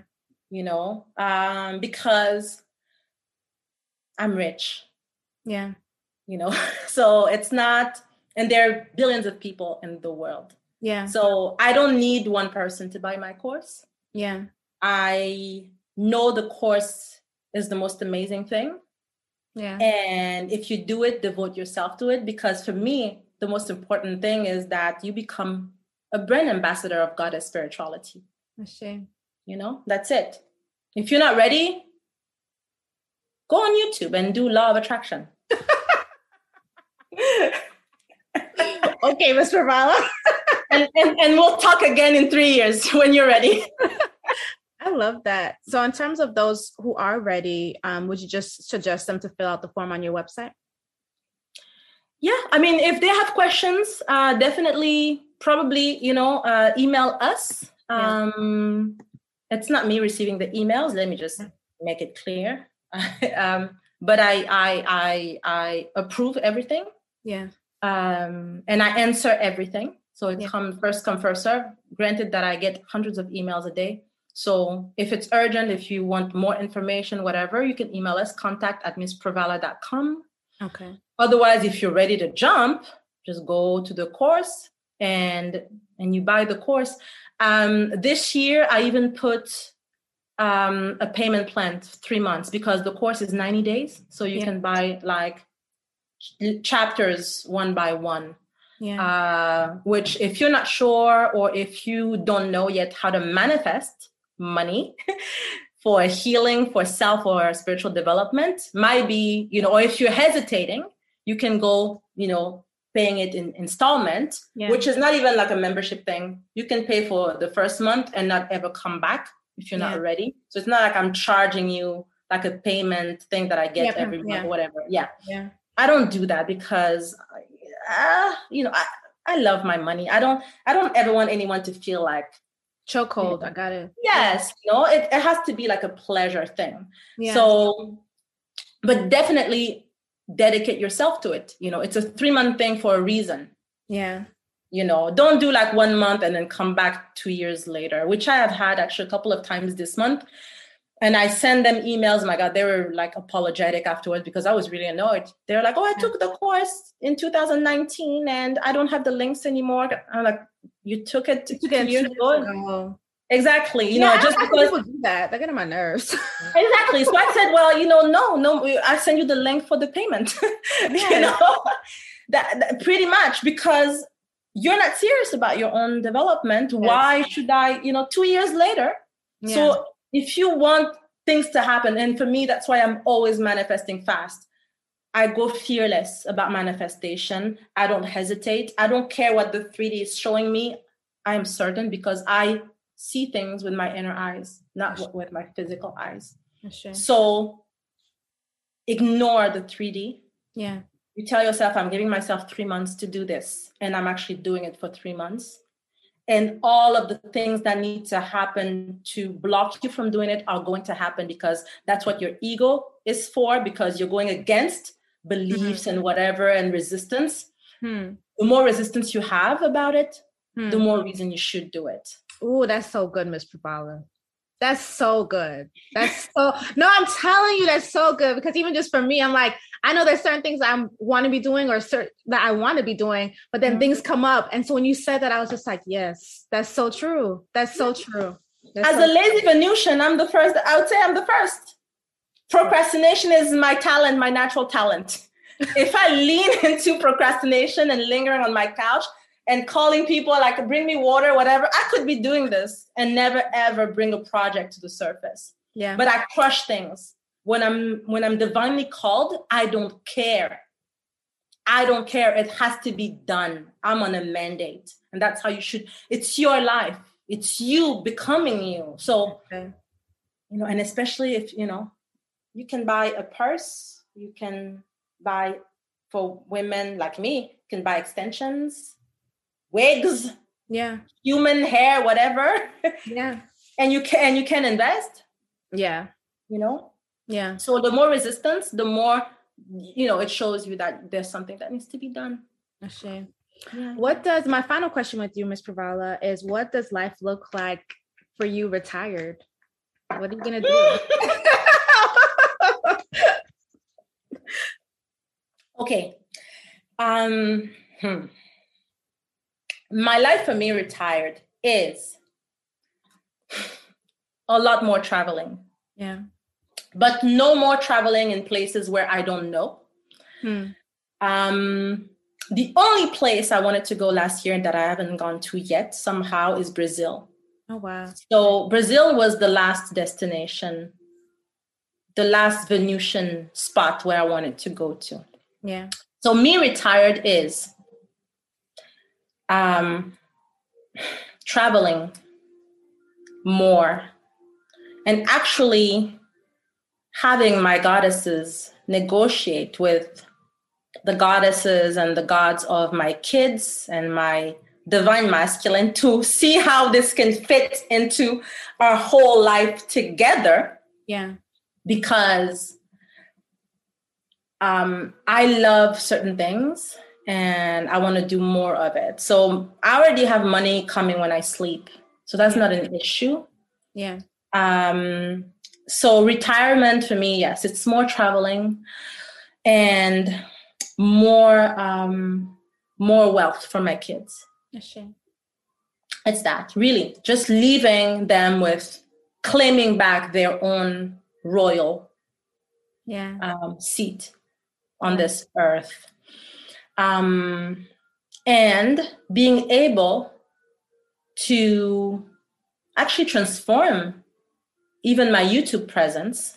Because I'm rich. Yeah. So it's not, and there are billions of people in the world. Yeah. So I don't need one person to buy my course. Yeah. I know the course is the most amazing thing. Yeah. And if you do it, devote yourself to it. Because for me, the most important thing is that you become a brand ambassador of Goddess spirituality. That's shame. That's it. If you're not ready, go on YouTube and do Law of Attraction. Okay, Ms. Pravala. and we'll talk again in 3 years when you're ready. I love that. So in terms of those who are ready, would you just suggest them to fill out the form on your website? Yeah. I mean, if they have questions, definitely, probably, email us. Yeah. It's not me receiving the emails. Let me just make it clear. But I approve everything. Yeah. And I answer everything. So it comes first come, first serve. Granted that I get hundreds of emails a day. So if it's urgent, if you want more information, whatever, you can email us, contact@misspravala.com. Okay. Otherwise, if you're ready to jump, just go to the course and you buy the course. This year, I even put a payment plan, 3 months, because the course is 90 days. So you can buy like chapters one by one. Yeah. Which if you're not sure, or if you don't know yet how to manifest money for healing, for self or spiritual development, might be, or if you're hesitating, you can go, paying it in installment, which is not even like a membership thing. You can pay for the first month and not ever come back if you're not ready. So it's not like I'm charging you like a payment thing that I get every month, whatever. Yeah. I don't do that because I love my money. I don't ever want anyone to feel like chokehold. I got it. Yes. It has to be like a pleasure thing. Yeah. So, but definitely dedicate yourself to it. It's a 3-month thing for a reason. Yeah. Don't do like 1 month and then come back 2 years later, which I have had actually a couple of times this month. And I send them emails. My God, they were like apologetic afterwards because I was really annoyed. They're like, oh, I took the course in 2019 and I don't have the links anymore. I'm like, you took it 2 years ago? Exactly. You know, just because people do that, they get on my nerves. Exactly. So I said, well, no, I send you the link for the payment. That pretty much, because you're not serious about your own development. Yes. Why should I, 2 years later? Yeah. So if you want things to happen, and for me, that's why I'm always manifesting fast. I go fearless about manifestation. I don't hesitate. I don't care what the 3D is showing me. I'm certain because I see things with my inner eyes, not with my physical eyes. Sure. So ignore the 3D. Yeah. You tell yourself, I'm giving myself 3 months to do this. And I'm actually doing it for 3 months. And all of the things that need to happen to block you from doing it are going to happen, because that's what your ego is for, because you're going against beliefs and whatever and resistance. The more resistance you have about it, the more reason you should do it. Oh, that's so good, Ms. Prabhala. That's so good. No, I'm telling you, that's so good. Because even just for me, I'm like, I know there's certain things I want to be doing that I want to be doing, but then things come up. And so when you said that, I was just like, yes, that's so true. That's so true. As a lazy Venusian, I'm the first. I would say I'm the first. Procrastination is my talent, my natural talent. If I lean into procrastination and lingering on my couch and calling people like, bring me water, whatever, I could be doing this and never, ever bring a project to the surface. Yeah. But I crush things. When I'm divinely called, I don't care. I don't care. It has to be done. I'm on a mandate. And that's how you should. It's your life. It's you becoming you. So, and especially if, you can buy a purse, you can buy, for women like me, you can buy extensions, wigs, human hair, whatever. Yeah. And you can invest. Yeah. Yeah. So the more resistance, the more, it shows you that there's something that needs to be done. That's shame. Yeah. My final question with you, Ms. Prabhala, is what does life look like for you retired? What are you going to do? Okay. My life for me retired is a lot more traveling. Yeah. But no more traveling in places where I don't know. The only place I wanted to go last year that I haven't gone to yet somehow is Brazil. Oh, wow. So Brazil was the last destination, the last Venusian spot where I wanted to go to. Yeah. So me retired is traveling more and actually having my goddesses negotiate with the goddesses and the gods of my kids and my divine masculine to see how this can fit into our whole life together. Yeah. Because I love certain things and I want to do more of it. So I already have money coming when I sleep. So that's not an issue. Yeah. So retirement for me, yes, it's more traveling and more wealth for my kids. It's that, really, just leaving them with claiming back their own royal seat on this earth. And being able to actually transform even my YouTube presence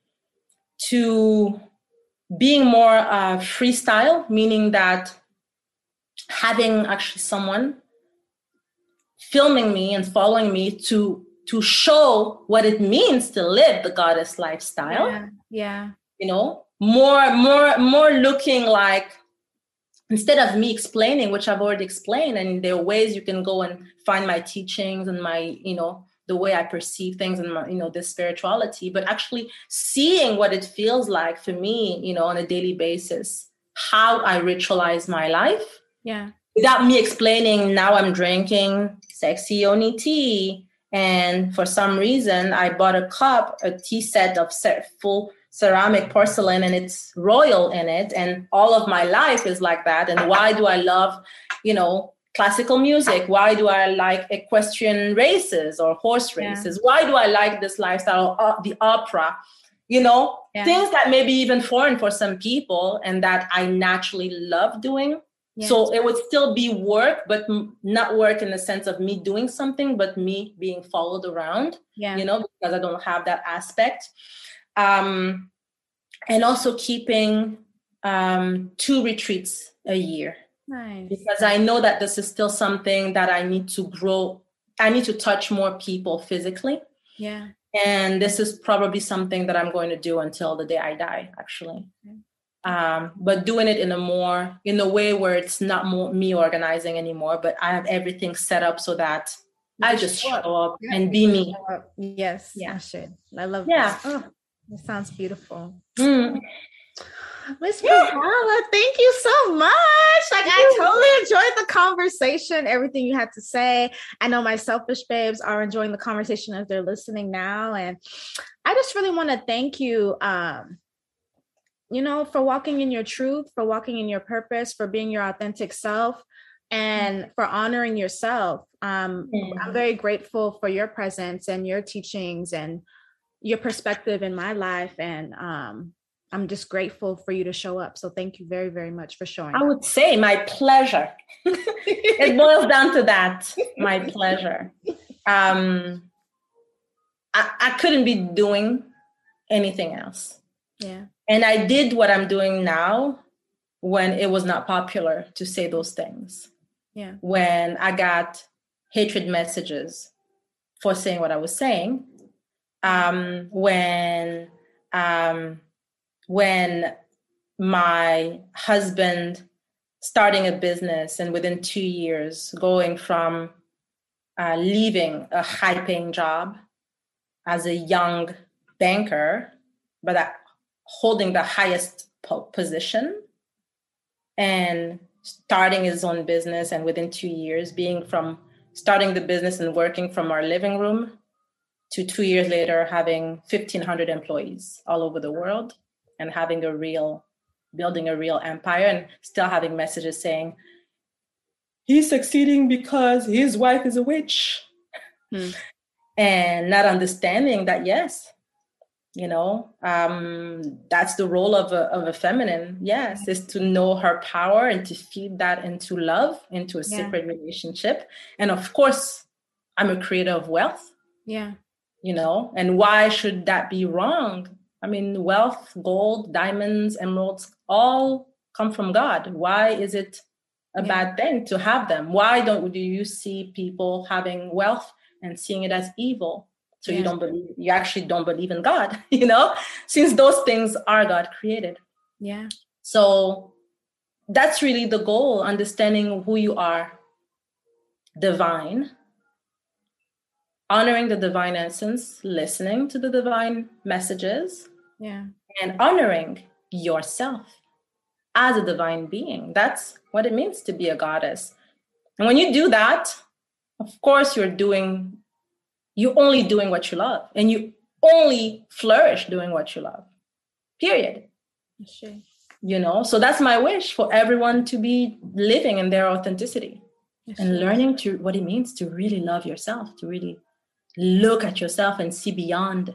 to being more freestyle, meaning that having actually someone filming me and following me to show what it means to live the goddess lifestyle. Yeah. More looking like, instead of me explaining, which I've already explained, and there are ways you can go and find my teachings and my, the way I perceive things and my, this spirituality, but actually seeing what it feels like for me, on a daily basis, how I ritualize my life. Yeah. Without me explaining, now I'm drinking sexy yoni tea And for some reason, I bought a tea set of full ceramic porcelain, and it's royal in it. And all of my life is like that. And why do I love, classical music? Why do I like equestrian races or horse races? Why do I like this lifestyle of the opera? Things that may be even foreign for some people and that I naturally love doing. Yeah. So it would still be work, but not work in the sense of me doing something, but me being followed around, because I don't have that aspect. And also keeping 2 retreats a year. Nice. Because I know that this is still something that I need to grow. I need to touch more people physically. Yeah. And this is probably something that I'm going to do until the day I die, actually. Okay. But doing it in a way where it's not me organizing anymore, but I have everything set up so that I just show up and be me. Yes, yeah. I should. I love that. Oh, it sounds beautiful. Miss Paula, thank you so much. I totally enjoyed the conversation, everything you had to say. I know my selfish babes are enjoying the conversation as they're listening now. And I just really want to thank you, for walking in your truth, for walking in your purpose, for being your authentic self, and for honoring yourself. I'm very grateful for your presence and your teachings and your perspective in my life. And I'm just grateful for you to show up. So thank you very, very much for showing up. I would say my pleasure. It boils down to that. My pleasure. I couldn't be doing anything else. Yeah. And I did what I'm doing now when it was not popular to say those things. Yeah. When I got hatred messages for saying what I was saying. When my husband starting a business and within 2 years going from leaving a high-paying job as a young banker, but holding the highest position and starting his own business, and within 2 years being from starting the business and working from our living room to 2 years later having 1,500 employees all over the world and building a real empire, and still having messages saying he's succeeding because his wife is a witch. And not understanding that, yes, that's the role of a feminine, yes, is to know her power and to feed that into love, into a sacred relationship. And of course, I'm a creator of wealth. Yeah. And why should that be wrong? I mean, wealth, gold, diamonds, emeralds, all come from God. Why is it a bad thing to have them? Why do you see people having wealth and seeing it as evil? So you actually don't believe in God, since those things are God created. Yeah. So that's really the goal, understanding who you are, divine, honoring the divine essence, listening to the divine messages, and honoring yourself as a divine being. That's what it means to be a goddess. And when you do that, of course, you're only doing what you love, and you only flourish doing what you love, period. Sure. So that's my wish, for everyone to be living in their authenticity and learning what it means to really love yourself, to really look at yourself and see beyond,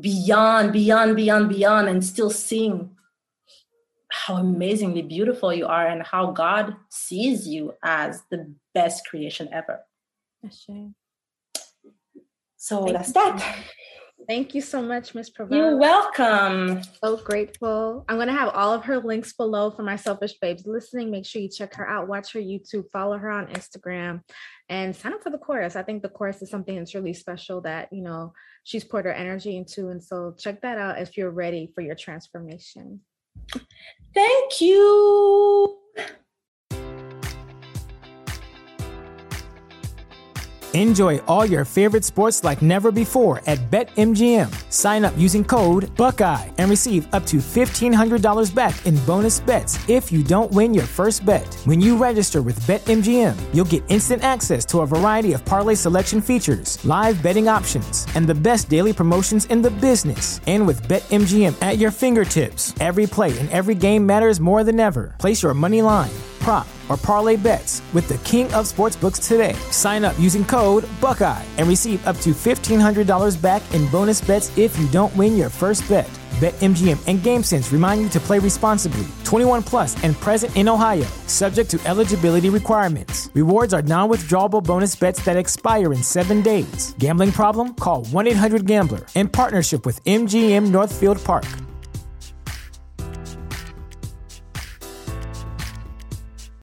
and still seeing how amazingly beautiful you are and how God sees you as the best creation ever. Sure. So that's that. Thank you so much, Ms. Pravana. You're welcome. So grateful. I'm going to have all of her links below for my selfish babes listening. Make sure you check her out, watch her YouTube, follow her on Instagram, and sign up for the course. I think the course is something that's really special that, she's poured her energy into. And so check that out if you're ready for your transformation. Thank you. Enjoy all your favorite sports like never before at BetMGM. Sign up using code Buckeye and receive up to $1,500 back in bonus bets if you don't win your first bet. When you register with BetMGM, you'll get instant access to a variety of parlay selection features, live betting options, and the best daily promotions in the business. And with BetMGM at your fingertips, every play and every game matters more than ever. Place your money line, prop, or parlay bets with the king of sportsbooks today. Sign up using code Buckeye and receive up to $1,500 back in bonus bets if you don't win your first bet. BetMGM and GameSense remind you to play responsibly. 21 plus and present in Ohio, subject to eligibility requirements. Rewards are non-withdrawable bonus bets that expire in 7 days. Gambling problem? Call 1-800-GAMBLER. In partnership with MGM Northfield Park.